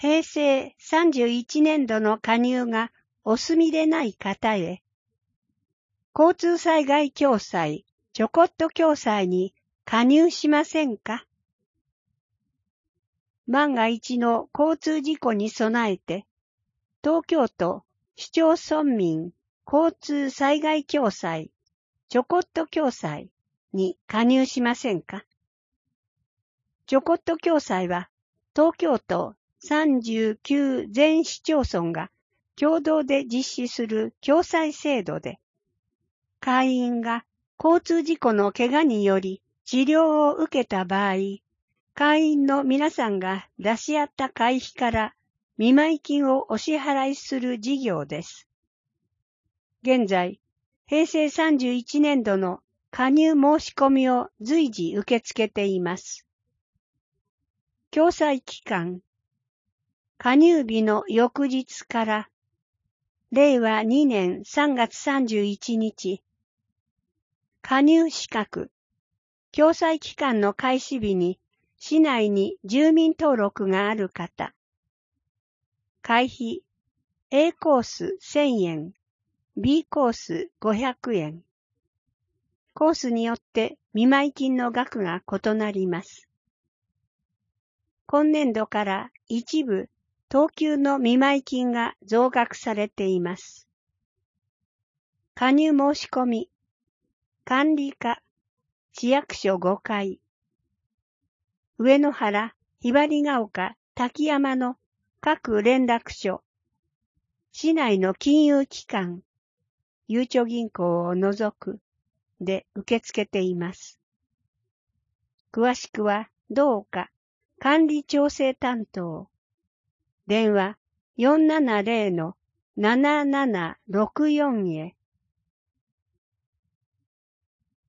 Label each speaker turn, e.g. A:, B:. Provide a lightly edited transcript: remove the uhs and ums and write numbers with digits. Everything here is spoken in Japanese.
A: 平成31年度の加入がお済みでない方へ、交通災害共済、ちょこっと共済に加入しませんか？万が一の交通事故に備えて、東京都市町村民交通災害共済、ちょこっと共済に加入しませんか？ちょこっと共済は、東京都39全市町村が共同で実施する共済制度で、会員が交通事故の怪我により治療を受けた場合、会員の皆さんが出し合った会費から見舞金をお支払いする事業です。現在、平成31年度の加入申し込みを随時受け付けています。共済期間、加入日の翌日から、令和2年3月31日、加入資格、共済期間の開始日に、市内に住民登録がある方。会費、A コース1000円、B コース500円。コースによって見舞金の額が異なります。今年度から一部、等級の見舞金が増額されています。加入申し込み、管理課、市役所5階。上野原、ひばりが丘、滝山の各連絡所、市内の金融機関、ゆうちょ銀行を除くで受け付けています。詳しくはどうか管理調整担当、電話 470-7764 へ